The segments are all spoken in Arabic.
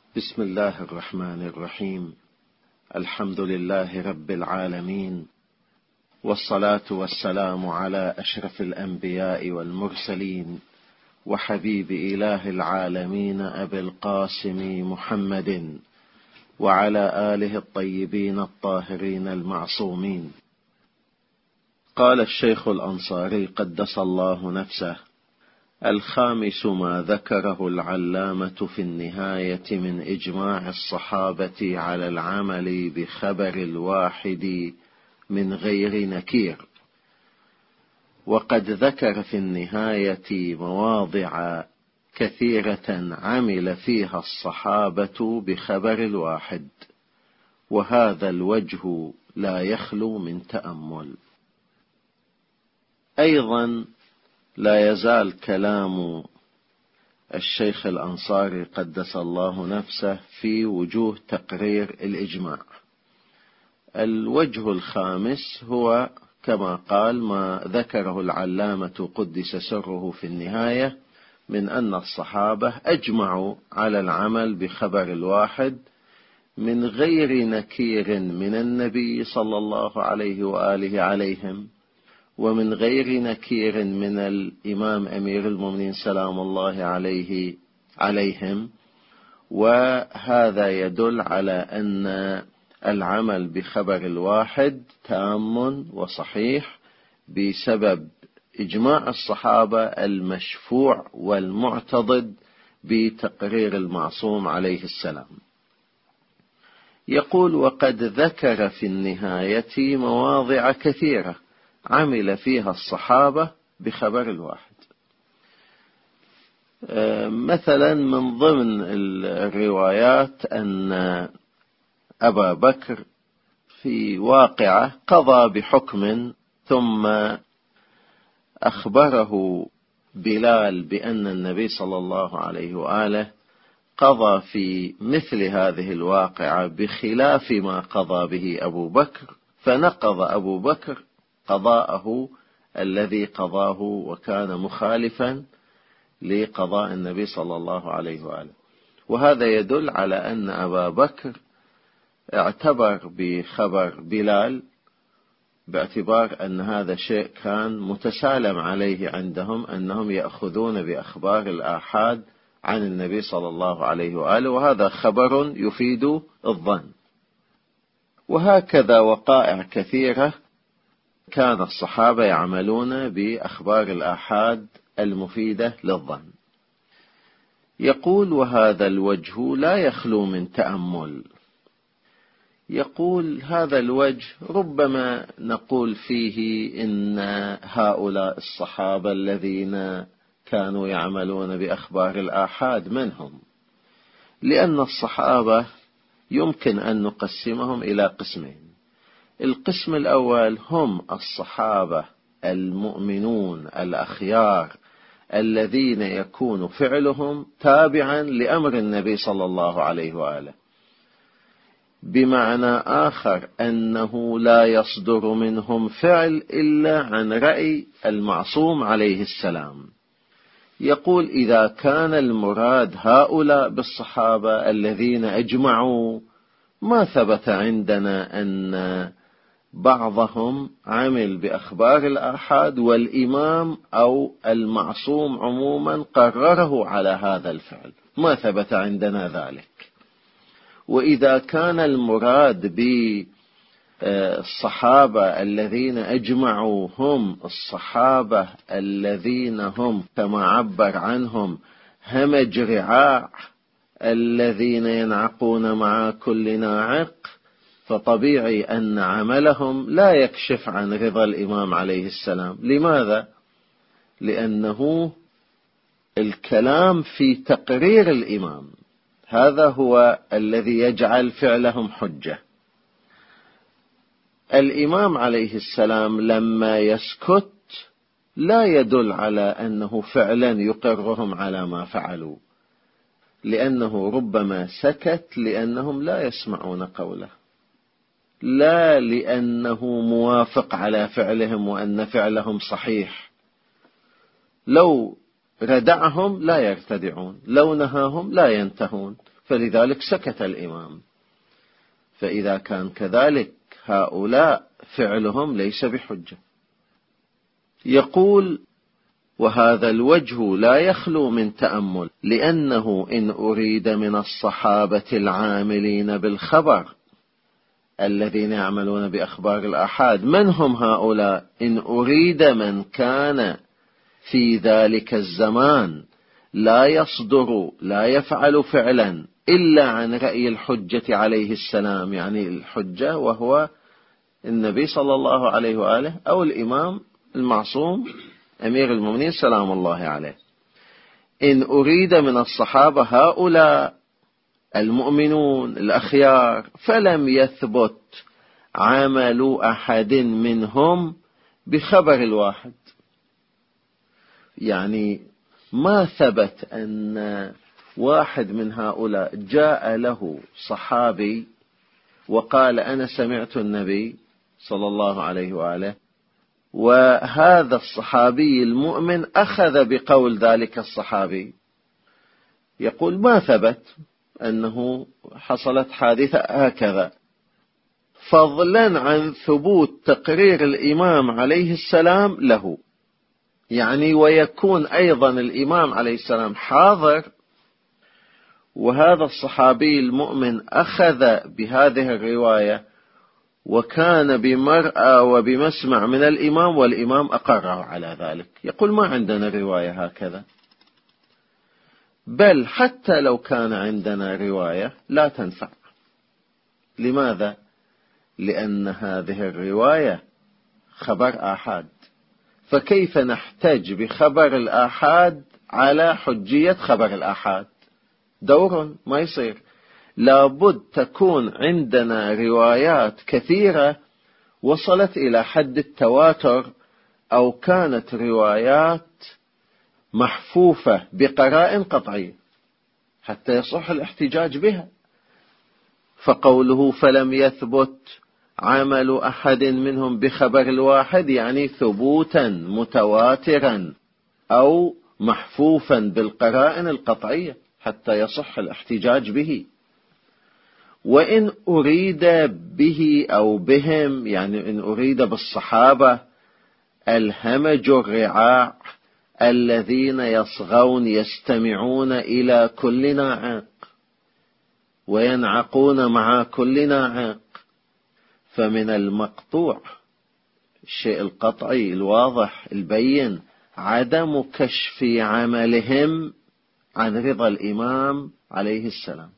بسم الله الرحمن الرحيم. الحمد لله رب العالمين، والصلاة والسلام على أشرف الأنبياء والمرسلين، وحبيب إله العالمين أبي القاسم محمد، وعلى آله الطيبين الطاهرين المعصومين. قال الشيخ الأنصاري قدس الله نفسه: الخامس ما ذكره العلامة في النهاية من إجماع الصحابة على العمل بخبر الواحد من غير نكير. وقد ذكر في النهاية مواضع كثيرة عمل فيها الصحابة بخبر الواحد، وهذا الوجه لا يخلو من تأمل. أيضا لا يزال كلام الشيخ الأنصاري قدس الله نفسه في وجوه تقرير الإجماع. الوجه الخامس هو كما قال ما ذكره العلامة قدس سره في النهاية من أن الصحابة أجمعوا على العمل بخبر الواحد من غير نكير من النبي صلى الله عليه وآله عليهم، ومن غير نكير من الإمام أمير المؤمنين سلام الله عليهم. وهذا يدل على أن العمل بخبر الواحد تام وصحيح بسبب إجماع الصحابة المشفوع والمعتضد بتقرير المعصوم عليه السلام. يقول: وقد ذكر في النهاية مواضع كثيرة عمل فيها الصحابة بخبر الواحد. مثلا من ضمن الروايات أن أبا بكر في واقعة قضى بحكم، ثم أخبره بلال بأن النبي صلى الله عليه وآله قضى في مثل هذه الواقعة بخلاف ما قضى به أبو بكر، فنقض أبو بكر قضاءه الذي قضاه وكان مخالفا لقضاء النبي صلى الله عليه وآله. وهذا يدل على أن أبا بكر اعتبر بخبر بلال باعتبار أن هذا شيء كان متسالم عليه عندهم، أنهم يأخذون بأخبار الآحاد عن النبي صلى الله عليه وآله، وهذا خبر يفيد الظن. وهكذا وقائع كثيرة كان الصحابة يعملون بأخبار الآحاد المفيدة للظن. يقول: وهذا الوجه لا يخلو من تأمل. يقول: هذا الوجه ربما نقول فيه إن هؤلاء الصحابة الذين كانوا يعملون بأخبار الآحاد منهم، لأن الصحابة يمكن أن نقسمهم إلى قسمين. القسم الأول هم الصحابة المؤمنون الأخيار الذين يكون فعلهم تابعا لأمر النبي صلى الله عليه وآله، بمعنى آخر أنه لا يصدر منهم فعل إلا عن رأي المعصوم عليه السلام. يقول: إذا كان المراد هؤلاء بالصحابة الذين أجمعوا، ما ثبت عندنا أن بعضهم عمل بأخبار الآحاد والإمام أو المعصوم عموما قرره على هذا الفعل، ما ثبت عندنا ذلك. وإذا كان المراد بالصحابة الذين أجمعوا هم الصحابة الذين هم كما عبر عنهم همج رعاع الذين ينعقون مع كل ناعق، فطبيعي أن عملهم لا يكشف عن رضا الإمام عليه السلام. لماذا؟ لأنه الكلام في تقرير الإمام، هذا هو الذي يجعل فعلهم حجة. الإمام عليه السلام لما يسكت لا يدل على أنه فعلا يقرهم على ما فعلوا، لأنه ربما سكت لأنهم لا يسمعون قوله، لا لأنه موافق على فعلهم وأن فعلهم صحيح. لو ردعهم لا يرتدعون، لو نهاهم لا ينتهون، فلذلك سكت الإمام. فإذا كان كذلك هؤلاء فعلهم ليس بحجة. يقول: وهذا الوجه لا يخلو من تأمل، لأنه إن أريد من الصحابة العاملين بالخبر الذين يعملون بأخبار الآحاد، من هم هؤلاء؟ إن أريد من كان في ذلك الزمان لا يصدر لا يفعل فعلا إلا عن رأي الحجة عليه السلام، يعني الحجة وهو النبي صلى الله عليه وآله أو الإمام المعصوم أمير المؤمنين سلام الله عليه. إن أريد من الصحابة هؤلاء المؤمنون الأخيار فلم يثبت عمل أحد منهم بخبر الواحد، يعني ما ثبت أن واحد من هؤلاء جاء له صحابي وقال: أنا سمعت النبي صلى الله عليه وآله، وهذا الصحابي المؤمن أخذ بقول ذلك الصحابي. يقول: ما ثبت أنه حصلت حادثة هكذا، فضلا عن ثبوت تقرير الإمام عليه السلام له، يعني ويكون أيضا الإمام عليه السلام حاضر، وهذا الصحابي المؤمن أخذ بهذه الرواية وكان بمرأى وبمسمع من الإمام، والإمام أقره على ذلك. يقول: ما عندنا رواية هكذا، بل حتى لو كان عندنا رواية لا تنفع. لماذا؟ لأن هذه الرواية خبر آحاد، فكيف نحتج بخبر الآحاد على حجية خبر الآحاد؟ دور ما يصير. لابد تكون عندنا روايات كثيرة وصلت إلى حد التواتر، أو كانت روايات محفوفة بقرائن قطعية حتى يصح الاحتجاج بها. فقوله: فلم يثبت عمل أحد منهم بخبر الواحد، يعني ثبوتا متواترا أو محفوفا بالقرائن القطعية حتى يصح الاحتجاج به. وإن أريد به أو بهم، يعني إن أريد بالصحابة الهمج الرعاع الذين يصغون يستمعون إلى كل ناعق وينعقون مع كل ناعق، فمن المقطوع الشيء القطعي الواضح البين عدم كشف عملهم عن رضا الإمام عليه السلام.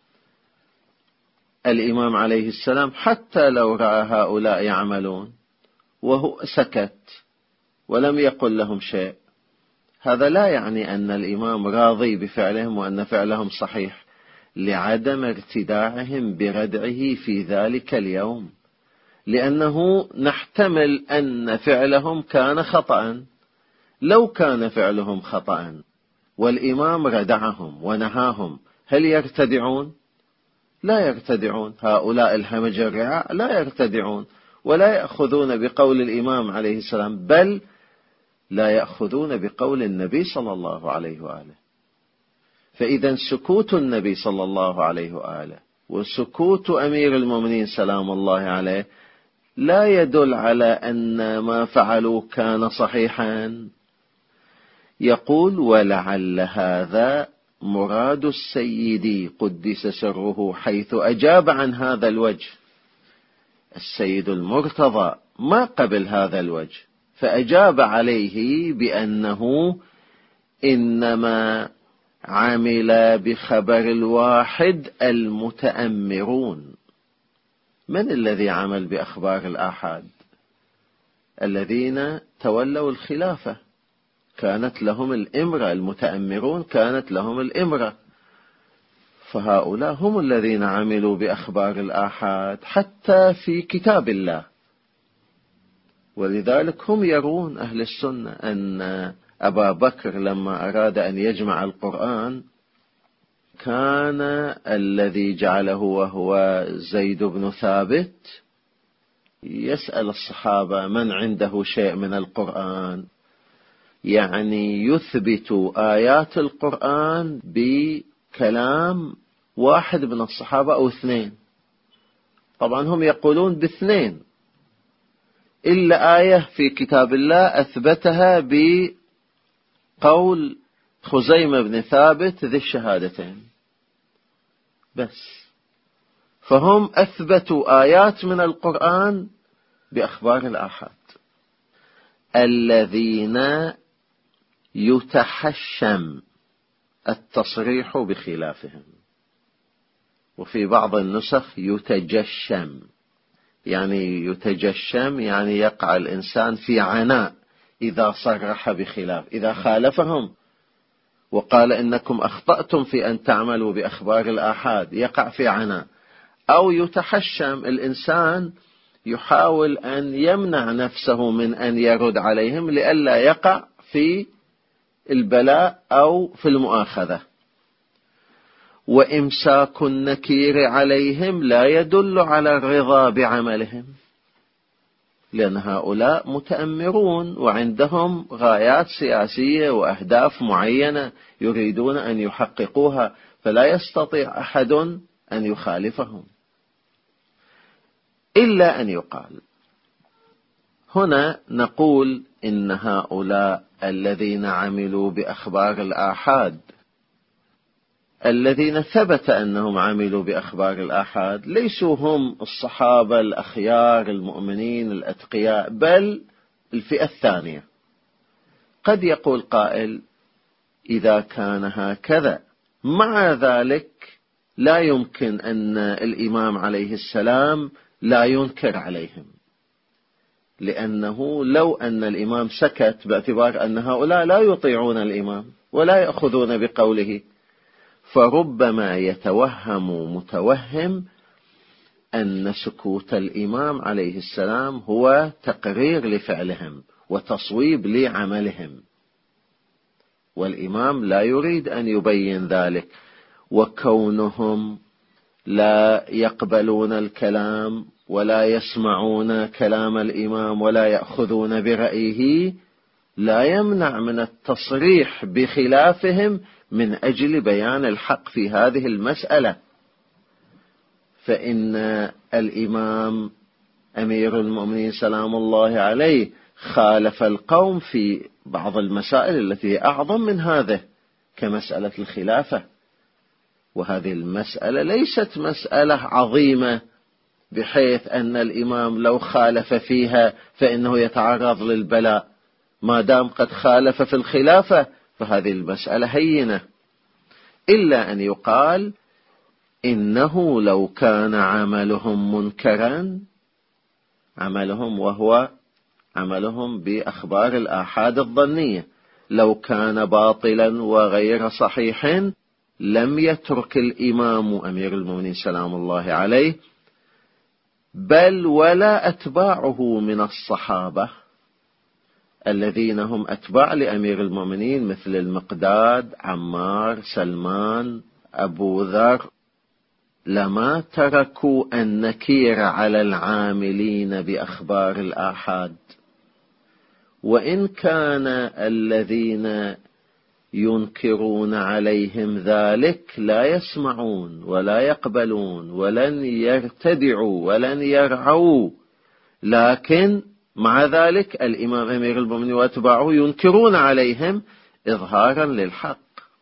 الإمام عليه السلام حتى لو رأى هؤلاء يعملون وهو سكت ولم يقل لهم شيء، هذا لا يعني أن الإمام راضي بفعلهم وأن فعلهم صحيح، لعدم ارتداعهم بردعه في ذلك اليوم، لأنه نحتمل أن فعلهم كان خطأ. لو كان فعلهم خطأ والإمام ردعهم ونهاهم، هل يرتدعون؟ لا يرتدعون. هؤلاء الهمج الرعاع لا يرتدعون ولا يأخذون بقول الإمام عليه السلام، بل لا يأخذون بقول النبي صلى الله عليه وآله. فإذا سكوت النبي صلى الله عليه وآله وسكوت أمير المؤمنين سلام الله عليه لا يدل على أن ما فعلوا كان صحيحا. يقول: ولعل هذا مراد السيد قدس سره، حيث أجاب عن هذا الوجه. السيد المرتضى ما قبل هذا الوجه، فأجاب عليه بأنه إنما عمل بخبر الواحد المتأمرون. من الذي عمل بأخبار الآحاد؟ الذين تولوا الخلافة، كانت لهم الإمرة، المتأمرون كانت لهم الإمرة، فهؤلاء هم الذين عملوا بأخبار الآحاد حتى في كتاب الله. ولذلك هم يرون أهل السنة أن أبا بكر لما أراد أن يجمع القرآن كان الذي جعله وهو زيد بن ثابت يسأل الصحابة من عنده شيء من القرآن، يعني يثبت آيات القرآن بكلام واحد من الصحابة أو اثنين. طبعا هم يقولون باثنين، إلا آية في كتاب الله أثبتها بقول خزيمة بن ثابت ذي الشهادتين بس. فهم أثبتوا آيات من القرآن بأخبار الآحاد. الذين يتحشم التصريح بخلافهم، وفي بعض النسخ يتجشم، يعني يتجشم يعني يقع الإنسان في عناء إذا صرح بخلاف، إذا خالفهم وقال إنكم أخطأتم في أن تعملوا بأخبار الآحاد يقع في عناء. أو يتحشم، الإنسان يحاول أن يمنع نفسه من أن يرد عليهم لئلا يقع في البلاء أو في المؤاخذة. وإمساك النكير عليهم لا يدل على الرضا بعملهم، لأن هؤلاء متأمرون وعندهم غايات سياسية وأهداف معينة يريدون أن يحققوها، فلا يستطيع أحد أن يخالفهم إلا أن يقال. هنا نقول إن هؤلاء الذين عملوا بأخبار الآحاد، الذين ثبت أنهم عملوا بأخبار الآحاد، ليسوا هم الصحابة الأخيار المؤمنين الأتقياء، بل الفئة الثانية. قد يقول قائل إذا كان هكذا، مع ذلك لا يمكن أن الإمام عليه السلام لا ينكر عليهم، لأنه لو أن الإمام سكت باعتبار أن هؤلاء لا يطيعون الإمام ولا يأخذون بقوله، فربما يتوهم متوهم أن سكوت الإمام عليه السلام هو تقرير لفعلهم وتصويب لعملهم، والإمام لا يريد أن يبين ذلك. وكونهم لا يقبلون الكلام ولا يسمعون كلام الإمام ولا يأخذون برأيه لا يمنع من التصريح بخلافهم من أجل بيان الحق في هذه المسألة. فإن الإمام أمير المؤمنين سلام الله عليه خالف القوم في بعض المسائل التي هي أعظم من هذا، كمسألة الخلافة، وهذه المسألة ليست مسألة عظيمة بحيث أن الإمام لو خالف فيها فإنه يتعرض للبلاء، ما دام قد خالف في الخلافة فهذه المسألة هينة. إلا أن يقال إنه لو كان عملهم منكرا، عملهم وهو عملهم بأخبار الآحاد الظنية، لو كان باطلا وغير صحيح لم يترك الإمام أمير المؤمنين سلام الله عليه بل ولا أتباعه من الصحابة الذين هم أتباع لأمير المؤمنين مثل المقداد، عمار، سلمان، أبو ذر، لما تركوا النكير على العاملين بأخبار الآحاد. وإن كان الذين ينكرون عليهم ذلك لا يسمعون ولا يقبلون ولن يرتدعوا ولن يرعوا، لكن مع ذلك الإمام أمير المؤمنين وأتباعه ينكرون عليهم إظهارا للحق،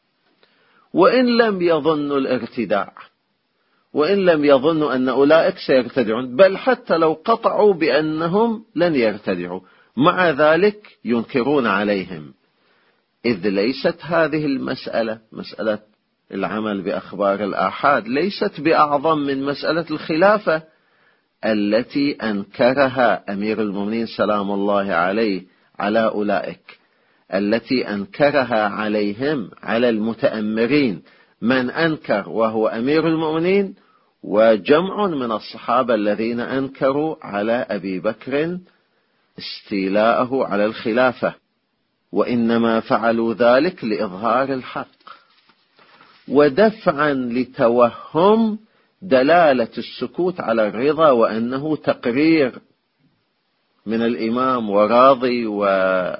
وإن لم يظنوا الارتداع، وإن لم يظنوا أن أولئك سيرتدعون، بل حتى لو قطعوا بأنهم لن يرتدعوا، مع ذلك ينكرون عليهم، إذ ليست هذه المسألة، مسألة العمل بأخبار الآحاد، ليست بأعظم من مسألة الخلافة التي أنكرها أمير المؤمنين سلام الله عليه على أولئك، التي أنكرها عليهم على المتأمرين، من أنكر وهو أمير المؤمنين وجمع من الصحابة الذين أنكروا على أبي بكر استيلاءه على الخلافة، وإنما فعلوا ذلك لإظهار الحق ودفعا لتوهم دلالة السكوت على الرضا وأنه تقرير من الإمام وراضي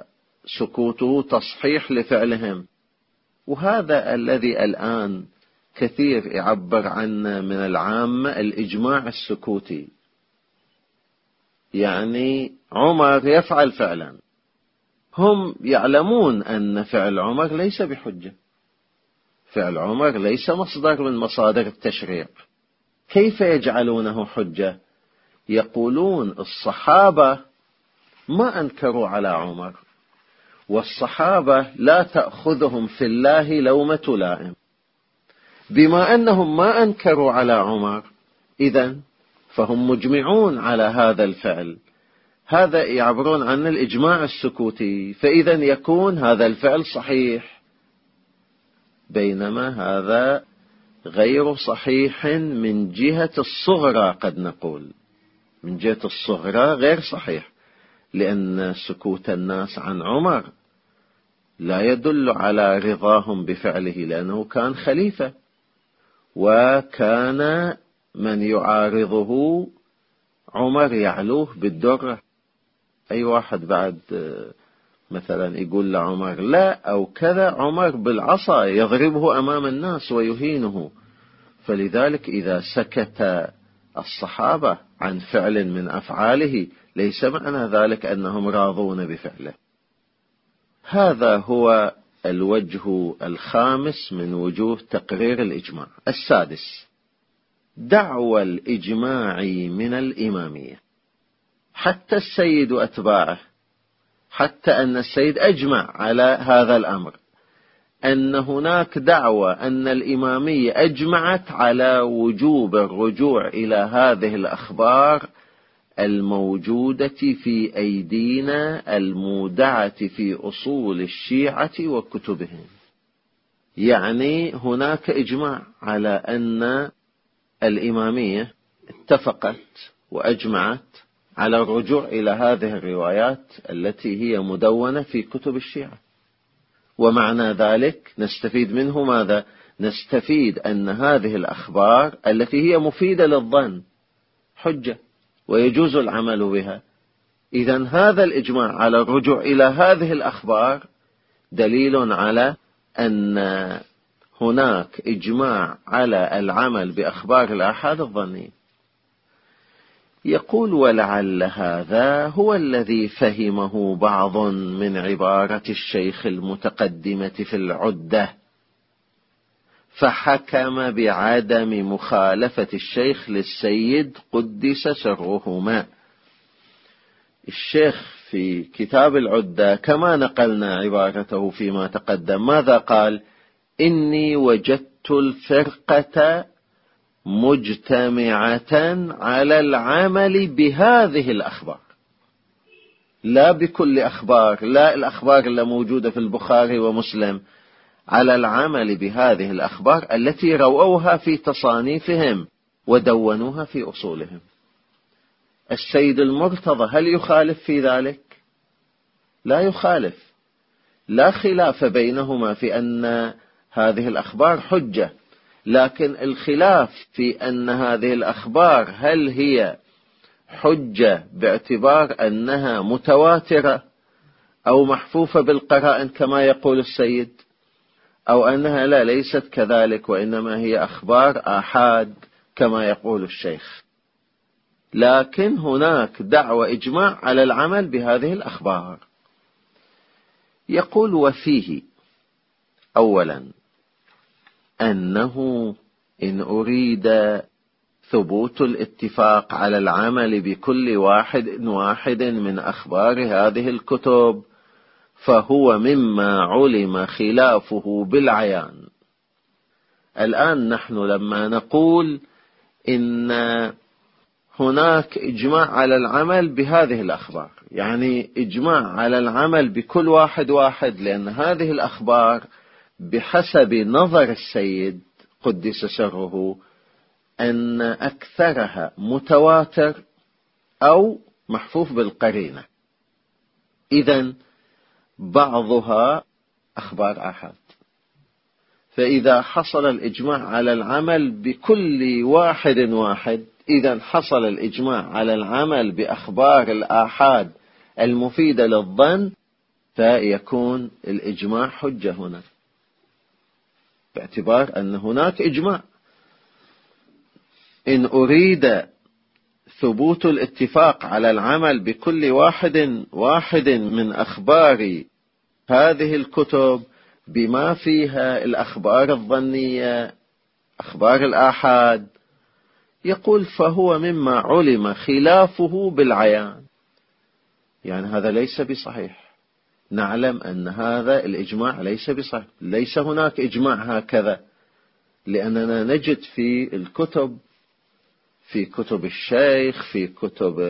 وسكوته تصحيح لفعلهم. وهذا الذي الآن كثير يعبر عنه من العامة الإجماع السكوتي. يعني عمر يفعل فعلا، هم يعلمون أن فعل عمر ليس بحجة، فعل عمر ليس مصدر من مصادر التشريع، كيف يجعلونه حجة؟ يقولون الصحابة ما أنكروا على عمر، والصحابة لا تأخذهم في الله لومة لائم، بما أنهم ما أنكروا على عمر إذن فهم مجمعون على هذا الفعل، هذا يعبرون عن الإجماع السكوتي، فإذا يكون هذا الفعل صحيح، بينما هذا غير صحيح من جهة الصغرى. قد نقول من جهة الصغرى غير صحيح، لأن سكوت الناس عن عمر لا يدل على رضاهم بفعله، لأنه كان خليفة، وكان من يعارضه عمر يعلوه بالدرة. أي واحد بعد مثلا يقول لعمر لا أو كذا، عمر بالعصا يضربه أمام الناس ويهينه. فلذلك إذا سكت الصحابة عن فعل من أفعاله ليس معنى ذلك أنهم راضون بفعله. هذا هو الوجه الخامس من وجوه تقرير الإجماع. السادس، دعوى الإجماع من الإمامية. حتى السيد وأتباعه، حتى أن السيد أجمع على هذا الأمر، أن هناك دعوة أن الإمامية أجمعت على وجوب الرجوع إلى هذه الأخبار الموجودة في أيدينا المودعة في أصول الشيعة وكتبهم. يعني هناك إجماع على أن الإمامية اتفقت وأجمعت على الرجوع إلى هذه الروايات التي هي مدونة في كتب الشيعة. ومعنى ذلك نستفيد منه ماذا؟ نستفيد أن هذه الأخبار التي هي مفيدة للظن حجة ويجوز العمل بها. إذن هذا الإجماع على الرجوع إلى هذه الأخبار دليل على أن هناك إجماع على العمل بأخبار الآحاد الظنية. يقول ولعل هذا هو الذي فهمه بعض من عبارة الشيخ المتقدمة في العدة، فحكم بعدم مخالفة الشيخ للسيد قدس سرهما. الشيخ في كتاب العدة كما نقلنا عبارته فيما تقدم ماذا قال؟ إني وجدت الفرقة مجتمعة على العمل بهذه الأخبار، لا بكل أخبار، لا الأخبار اللي موجودة في البخاري ومسلم، على العمل بهذه الأخبار التي رووها في تصانيفهم ودونوها في أصولهم. السيد المرتضى هل يخالف في ذلك؟ لا يخالف، لا خلاف بينهما في أن هذه الأخبار حجة، لكن الخلاف في أن هذه الأخبار هل هي حجة باعتبار أنها متواترة أو محفوفة بالقرائن كما يقول السيد، أو أنها لا ليست كذلك وإنما هي أخبار آحاد كما يقول الشيخ. لكن هناك دعوة إجماع على العمل بهذه الأخبار. يقول وفيه أولا أنه إن أريد ثبوت الاتفاق على العمل بكل واحد من أخبار هذه الكتب فهو مما علم خلافه بالعيان. الآن نحن لما نقول إن هناك إجماع على العمل بهذه الأخبار، يعني إجماع على العمل بكل واحد، لأن هذه الأخبار بحسب نظر السيد قدس سره أن أكثرها متواتر أو محفوف بالقرينة، إذن بعضها أخبار آحاد. فإذا حصل الإجماع على العمل بكل واحد إذن حصل الإجماع على العمل بأخبار الآحاد المفيدة للظن، فيكون الإجماع حجة هنا. باعتبار أن هناك إجماع. إن أريد ثبوت الاتفاق على العمل بكل واحد من أخبار هذه الكتب بما فيها الأخبار الظنية، أخبار الآحاد، يقول فهو مما علم خلافه بالعيان. يعني هذا ليس بصحيح، نعلم أن هذا الإجماع ليس بصحيح، ليس هناك إجماع هكذا، لأننا نجد في الكتب، في كتب الشيخ، في كتب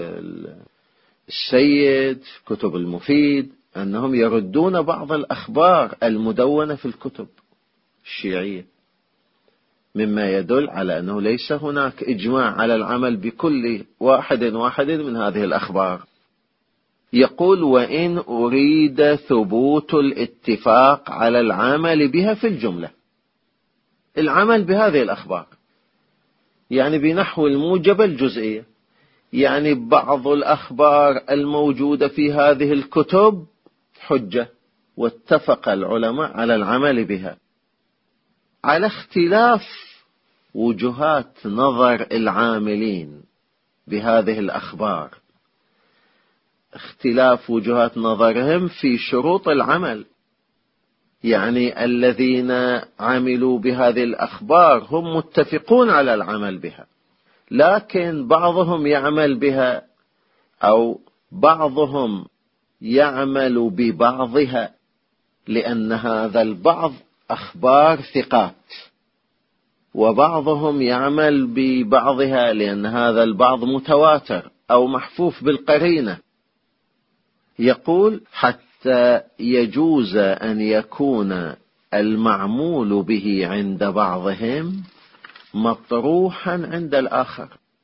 السيد، كتب المفيد، أنهم يردون بعض الأخبار المدونة في الكتب الشيعية، مما يدل على أنه ليس هناك إجماع على العمل بكل واحد من هذه الأخبار. يقول وإن أريد ثبوت الاتفاق على العمل بها في الجملة، العمل بهذه الأخبار يعني بنحو الموجبة الجزئية، يعني بعض الأخبار الموجودة في هذه الكتب حجة، واتفق العلماء على العمل بها على اختلاف وجهات نظر العاملين بهذه الأخبار، اختلاف وجهات نظرهم في شروط العمل. يعني الذين عملوا بهذه الأخبار هم متفقون على العمل بها، لكن بعضهم يعمل بها أو بعضهم يعمل ببعضها، لأن هذا البعض أخبار ثقات، وبعضهم يعمل ببعضها لأن هذا البعض متواتر أو محفوف بالقرينة. يقول حتى يجوز أن يكون المعمول به عند بعضهم مطروحا عند الآخر،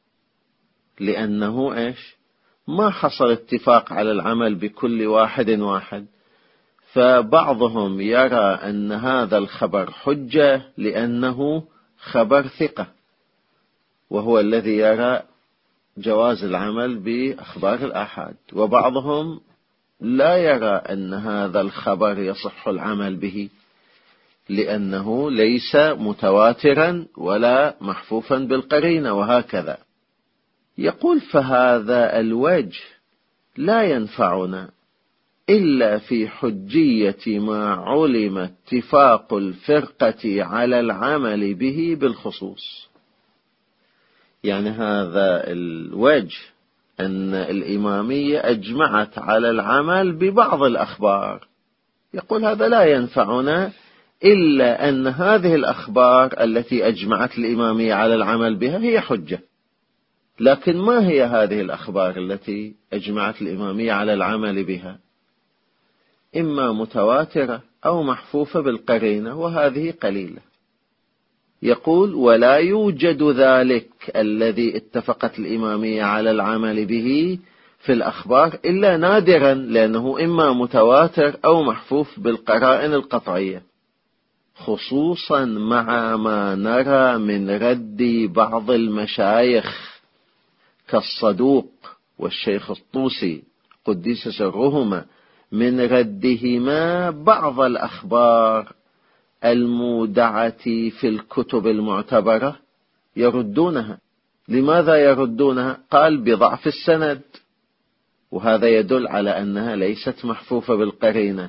لأنه ما حصل اتفاق على العمل بكل واحد، فبعضهم يرى أن هذا الخبر حجة لأنه خبر ثقة، وهو الذي يرى جواز العمل بأخبار الآحاد، وبعضهم لا يرى أن هذا الخبر يصح العمل به لأنه ليس متواترا ولا محفوفا بالقرينة، وهكذا. يقول فهذا الوجه لا ينفعنا إلا في حجية ما علم اتفاق الفرقة على العمل به بالخصوص. يعني هذا الوجه أن الإمامية أجمعت على العمل ببعض الأخبار، يقول هذا لا ينفعنا إلا أن هذه الأخبار التي أجمعت الإمامية على العمل بها هي حجة. لكن ما هي هذه الأخبار التي أجمعت الإمامية على العمل بها؟ إما متواترة أو محفوفة بالقرينة، وهذه قليلة. يقول ولا يوجد ذلك الذي اتفقت الإمامية على العمل به في الأخبار إلا نادرا، لأنه إما متواتر أو محفوف بالقرائن القطعية، خصوصا مع ما نرى من رد بعض المشايخ كالصدوق والشيخ الطوسي قدس سرهما من ردهما بعض الأخبار المودعة في الكتب المعتبرة، يردونها. لماذا يردونها؟ قال بضعف السند، وهذا يدل على أنها ليست محفوفة بالقرينة،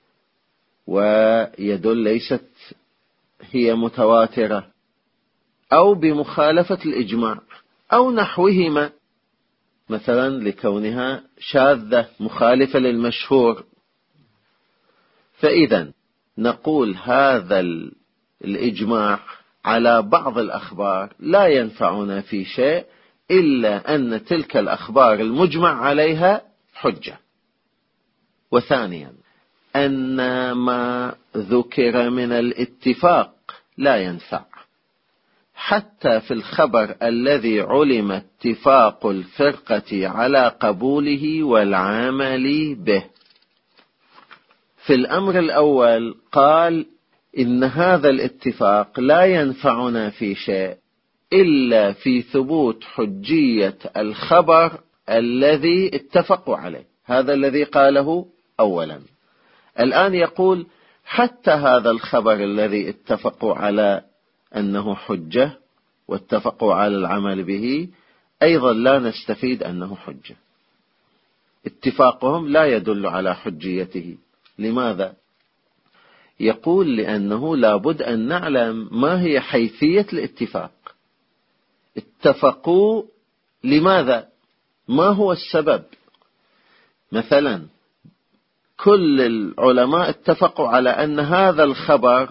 ويدل ليست هي متواترة، أو بمخالفة الإجماع أو نحوهما، مثلا لكونها شاذة مخالفة للمشهور. فإذا نقول هذا الإجماع على بعض الأخبار لا ينفعنا في شيء إلا أن تلك الأخبار المجمع عليها حجة. وثانيا أن ما ذكر من الاتفاق لا ينفع حتى في الخبر الذي علم اتفاق الفرقة على قبوله والعمل به. في الأمر الأول قال إن هذا الاتفاق لا ينفعنا في شيء إلا في ثبوت حجية الخبر الذي اتفقوا عليه، هذا الذي قاله أولا. الآن يقول حتى هذا الخبر الذي اتفقوا على أنه حجة واتفقوا على العمل به أيضا لا نستفيد أنه حجة. اتفاقهم لا يدل على حجيته. لماذا؟ يقول لأنه لابد أن نعلم ما هي حيثية الاتفاق. اتفقوا لماذا؟ ما هو السبب؟ مثلا كل العلماء اتفقوا على أن هذا الخبر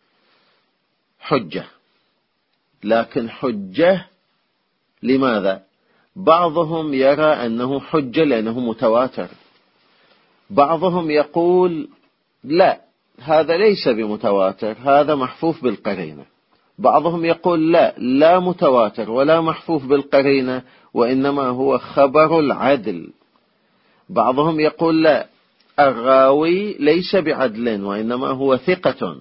حجة، لكن حجة لماذا؟ بعضهم يرى أنه حجة لأنه متواتر، بعضهم يقول لا، هذا ليس بمتواتر، هذا محفوف بالقرينة. بعضهم يقول لا متواتر ولا محفوف بالقرينة، وإنما هو خبر العدل. بعضهم يقول لا، الراوي ليس بعدل وإنما هو ثقة.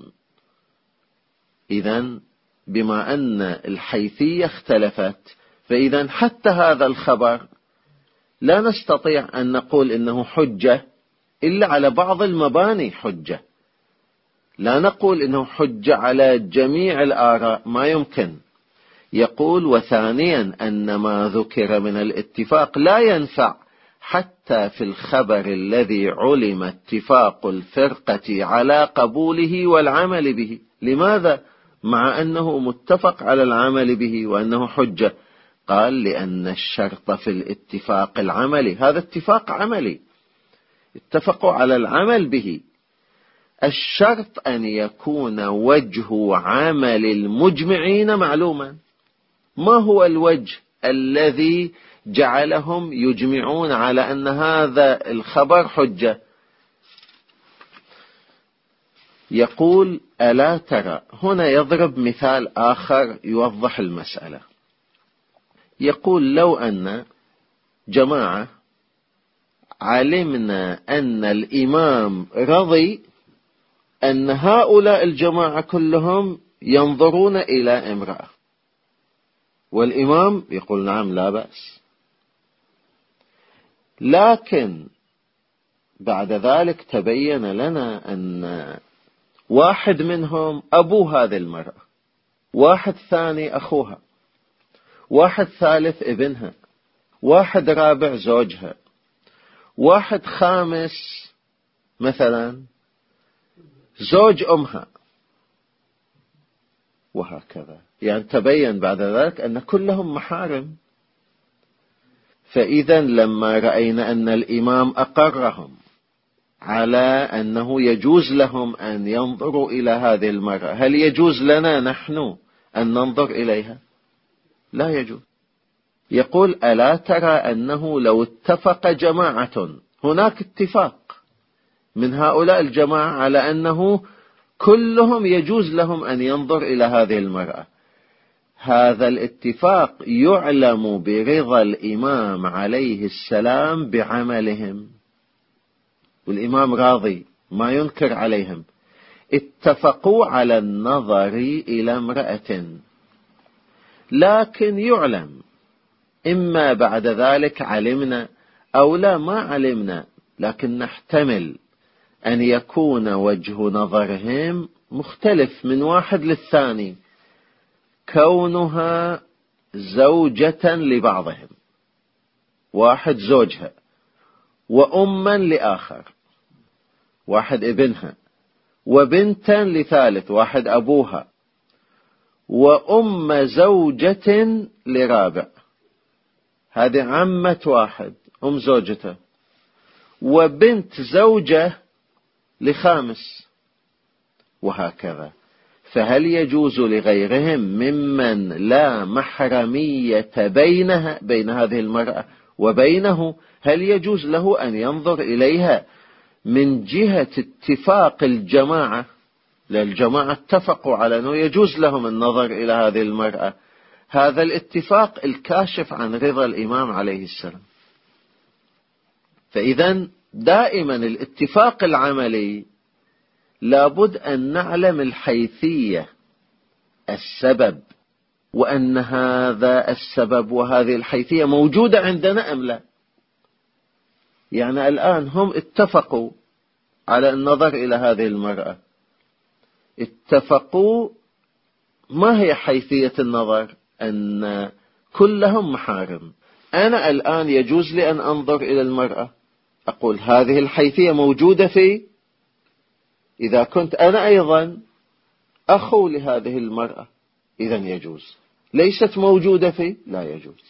إذن بما أن الحيثية اختلفت، فإذا حتى هذا الخبر لا نستطيع أن نقول إنه حجة إلا على بعض المباني حجة. لا نقول إنه حجة على جميع الآراء، ما يمكن. يقول وثانيا أن ما ذكر من الاتفاق لا ينفع حتى في الخبر الذي علم اتفاق الفرقة على قبوله والعمل به. لماذا؟ مع أنه متفق على العمل به وأنه حجة. قال لأن الشرط في الاتفاق العملي، هذا اتفاق عملي، اتفقوا على العمل به. الشرط أن يكون وجه عمل المجمعين معلوما. ما هو الوجه الذي جعلهم يجمعون على أن هذا الخبر حجة؟ يقول ألا ترى، هنا يضرب مثال آخر يوضح المسألة. يقول لو أن جماعة علمنا أن الإمام رضي أن هؤلاء الجماعة كلهم ينظرون إلى امرأة، والإمام يقول نعم لا بأس، لكن بعد ذلك تبين لنا أن واحد منهم أبو هذه المرأة، واحد ثاني أخوها، واحد ثالث ابنها، واحد رابع زوجها، واحد خامس مثلا زوج أمها، وهكذا. يعني تبين بعد ذلك أن كلهم محارم. فإذا لما رأينا أن الإمام أقرهم على أنه يجوز لهم أن ينظروا إلى هذه المرأة، هل يجوز لنا نحن أن ننظر إليها؟ لا يجوز. يقول ألا ترى أنه لو اتفق جماعة، هناك اتفاق من هؤلاء الجماعة على أنه كلهم يجوز لهم أن ينظر إلى هذه المرأة، هذا الاتفاق يعلم برضا الإمام عليه السلام بعملهم، والإمام راضي ما ينكر عليهم. اتفقوا على النظر إلى امرأة، لكن يعلم إما بعد ذلك علمنا أو لا ما علمنا، لكن نحتمل أن يكون وجه نظرهم مختلف من واحد للثاني، كونها زوجة لبعضهم، واحد زوجها، وأما لآخر، واحد ابنها، وبنتا لثالث، واحد أبوها، وأم زوجة لرابع، هذه عمة واحد أم زوجته، وبنت زوجة لخامس، وهكذا. فهل يجوز لغيرهم ممن لا محرمية بين هذه المرأة وبينه، هل يجوز له أن ينظر إليها من جهة اتفاق الجماعة؟ للجماعة اتفقوا على أنه يجوز لهم النظر إلى هذه المرأة، هذا الاتفاق الكاشف عن رضا الإمام عليه السلام. فإذا دائما الاتفاق العملي لابد أن نعلم الحيثية، السبب، وأن هذا السبب وهذه الحيثية موجودة عندنا أم لا. يعني الآن هم اتفقوا على النظر إلى هذه المرأة، اتفقوا. ما هي حيثية النظر؟ أن كلهم محارم. أنا الآن يجوز لي أن أنظر إلى المرأة، أقول هذه الحيثية موجودة في، إذا كنت أنا أيضا أخو لهذه المرأة إذا يجوز. ليست موجودة في، لا يجوز.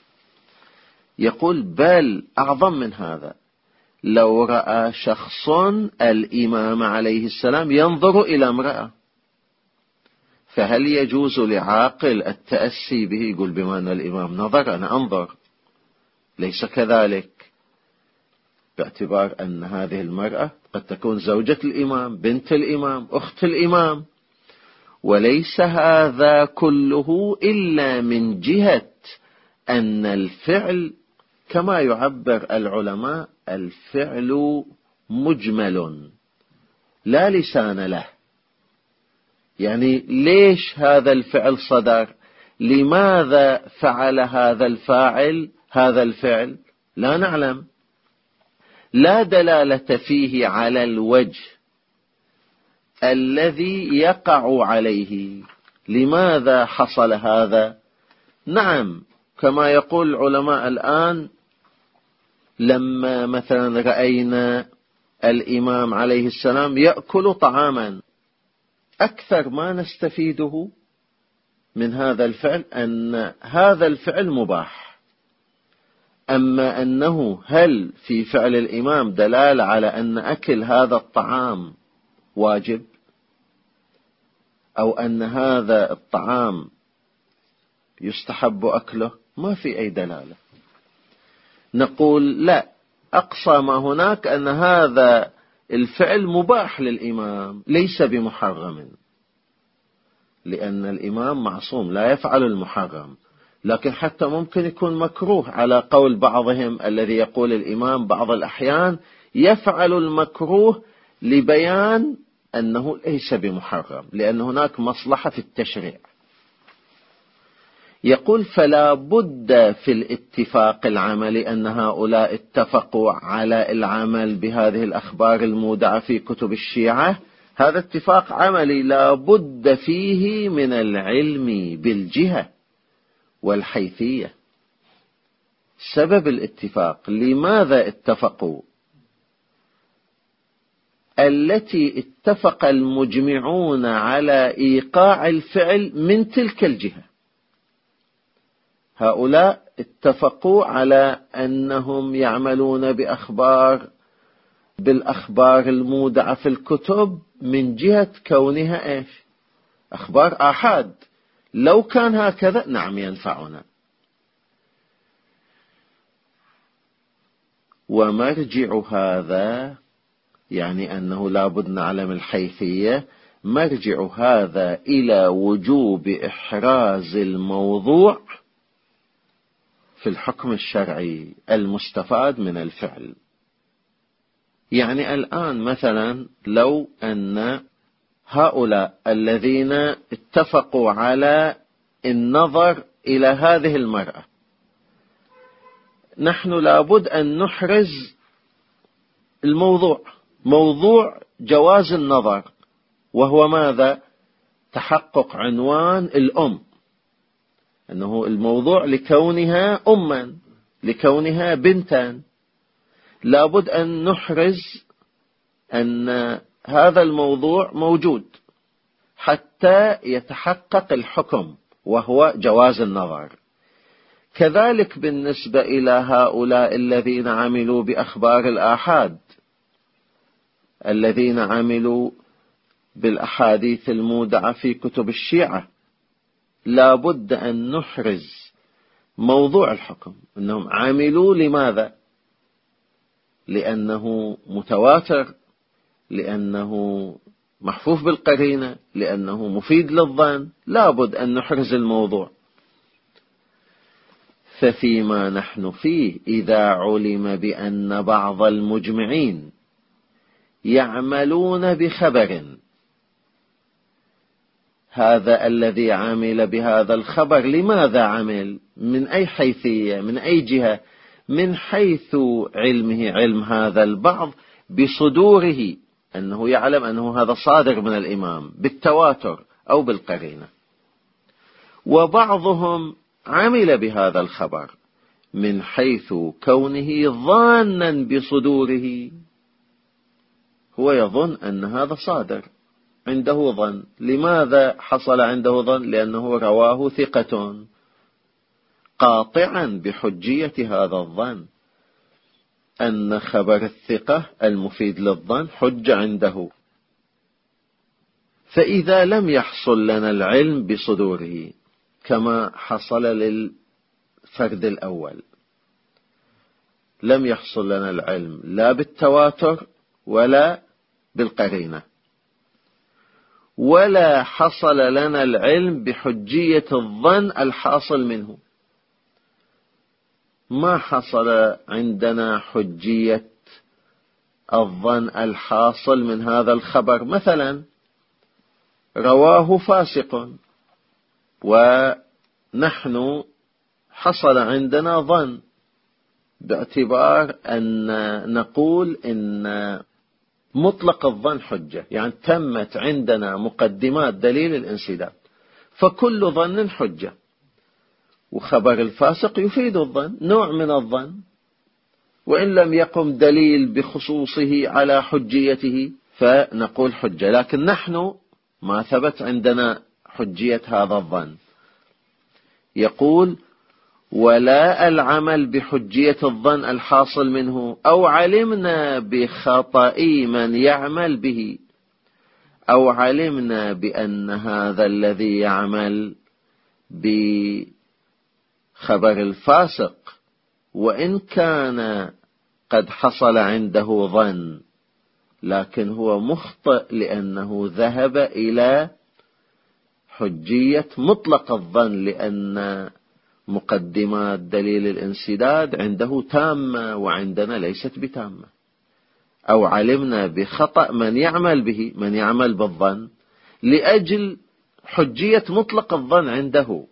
يقول بل أعظم من هذا، لو رأى شخص الإمام عليه السلام ينظر إلى امرأة، فهل يجوز لعاقل التأسي به؟ يقول بما أن الإمام نظر أنا أنظر. ليس كذلك، باعتبار أن هذه المرأة قد تكون زوجة الإمام، بنت الإمام، أخت الإمام. وليس هذا كله إلا من جهة أن الفعل كما يعبر العلماء الفعل مجمل لا لسان له. يعني ليش هذا الفعل صدر؟ لماذا فعل هذا الفاعل هذا الفعل؟ لا نعلم. لا دلالة فيه على الوجه الذي يقع عليه. لماذا حصل هذا؟ نعم، كما يقول العلماء الآن، لما مثلا رأينا الإمام عليه السلام يأكل طعاما، أكثر ما نستفيده من هذا الفعل أن هذا الفعل مباح. أما أنه هل في فعل الإمام دلالة على أن أكل هذا الطعام واجب، أو أن هذا الطعام يستحب أكله؟ ما في أي دلالة. نقول لا، أقصى ما هناك أن هذا الفعل مباح للإمام ليس بمحرم، لأن الإمام معصوم لا يفعل المحرم. لكن حتى ممكن يكون مكروه على قول بعضهم الذي يقول الإمام بعض الأحيان يفعل المكروه لبيان أنه ليس بمحرم، لأن هناك مصلحة في التشريع. يقول فلا بد في الاتفاق العملي أن هؤلاء اتفقوا على العمل بهذه الأخبار المودعة في كتب الشيعة. هذا اتفاق عملي لا بد فيه من العلم بالجهة والحيثية. سبب الاتفاق، لماذا اتفقوا؟ التي اتفق المجمعون على إيقاع الفعل من تلك الجهة. هؤلاء اتفقوا على أنهم يعملون بالأخبار المودعة في الكتب من جهة كونها إيش؟ أخبار آحاد. لو كان هكذا نعم ينفعنا. ومرجع هذا، يعني أنه لابد نعلم الحيثية، مرجع هذا إلى وجوب إحراز الموضوع في الحكم الشرعي المستفاد من الفعل. يعني الآن مثلا لو أن هؤلاء الذين اتفقوا على النظر إلى هذه المرأة، نحن لابد أن نحرز الموضوع، موضوع جواز النظر، وهو ماذا؟ تحقق عنوان الأم، أنه الموضوع لكونها أما، لكونها بنتا. لابد أن نحرز أن هذا الموضوع موجود حتى يتحقق الحكم وهو جواز النظر. كذلك بالنسبة إلى هؤلاء الذين عملوا بأخبار الآحاد، الذين عملوا بالأحاديث المودعة في كتب الشيعة، لابد أن نحرز موضوع الحكم، أنهم عملوا لماذا؟ لأنه متواتر، لأنه محفوف بالقرينة، لأنه مفيد للظن. لابد أن نحرز الموضوع. ففيما نحن فيه، إذا علم بأن بعض المجمعين يعملون بخبر، هذا الذي عمل بهذا الخبر لماذا عمل؟ من أي حيثية؟ من أي جهة؟ من حيث علمه، علم هذا البعض بصدوره أنه يعلم أنه هذا صادر من الإمام بالتواتر أو بالقرينة. وبعضهم عمل بهذا الخبر من حيث كونه ظانا بصدوره، هو يظن أن هذا صادر، عنده ظن. لماذا حصل عنده ظن؟ لأنه رواه ثقة، قاطعا بحجية هذا الظن، أن خبر الثقة المفيد للظن حج عنده. فإذا لم يحصل لنا العلم بصدوره كما حصل للفرد الأول، لم يحصل لنا العلم لا بالتواتر ولا بالقرينة، ولا حصل لنا العلم بحجية الظن الحاصل منه، ما حصل عندنا حجية الظن الحاصل من هذا الخبر. مثلا رواه فاسق ونحن حصل عندنا ظن، باعتبار أن نقول إن مطلق الظن حجة، يعني تمت عندنا مقدمات دليل الانسداد، فكل ظن حجة، وخبر الفاسق يفيد الظن، نوع من الظن، وإن لم يقم دليل بخصوصه على حجيته فنقول حجة. لكن نحن ما ثبت عندنا حجية هذا الظن. يقول: ولا العمل بحجية الظن الحاصل منه، أو علمنا بخطأ من يعمل به، أو علمنا بأن هذا الذي يعمل بخبر الفاسق وإن كان قد حصل عنده ظن لكن هو مخطئ، لأنه ذهب إلى حجية مطلق الظن، لأن مقدمات دليل الانسداد عنده تامة وعندنا ليست بتامة. أو علمنا بخطأ من يعمل به، من يعمل بالظن، لأجل حجية مطلق الظن عنده،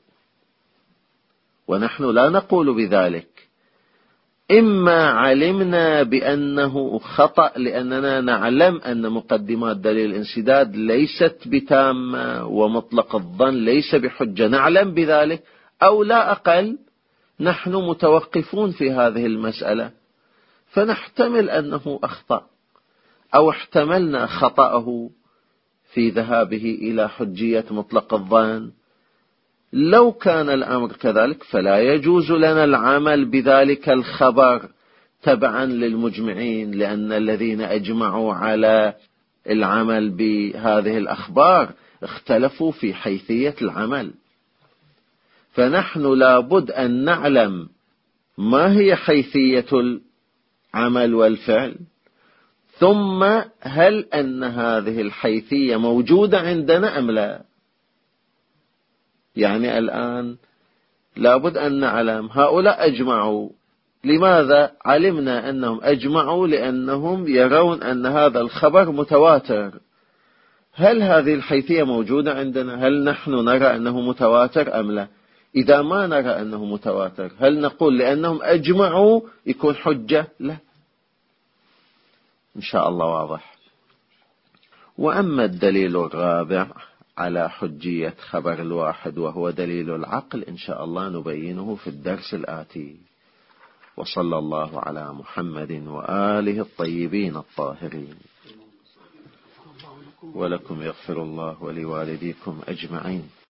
ونحن لا نقول بذلك. إما علمنا بأنه خطأ لأننا نعلم أن مقدمات دليل الانسداد ليست بتامة ومطلق الظن ليس بحجة، نعلم بذلك، أو لا أقل نحن متوقفون في هذه المسألة، فنحتمل أنه أخطأ، أو احتملنا خطأه في ذهابه إلى حجية مطلق الظن. لو كان الأمر كذلك فلا يجوز لنا العمل بذلك الخبر تبعا للمجمعين، لأن الذين أجمعوا على العمل بهذه الأخبار اختلفوا في حيثية العمل، فنحن لابد أن نعلم ما هي حيثية العمل والفعل، ثم هل أن هذه الحيثية موجودة عندنا أم لا. يعني الآن لابد أن نعلم هؤلاء أجمعوا، لماذا علمنا أنهم أجمعوا؟ لأنهم يرون أن هذا الخبر متواتر. هل هذه الحيثية موجودة عندنا؟ هل نحن نرى أنه متواتر أم لا؟ إذا ما نرى أنه متواتر هل نقول لأنهم أجمعوا يكون حجة؟ لا. إن شاء الله واضح. وأما الدليل الرابع على حجية خبر الواحد وهو دليل العقل، إن شاء الله نبينه في الدرس الآتي. وصلى الله على محمد وآله الطيبين الطاهرين. ولكم يغفر الله ولوالديكم أجمعين.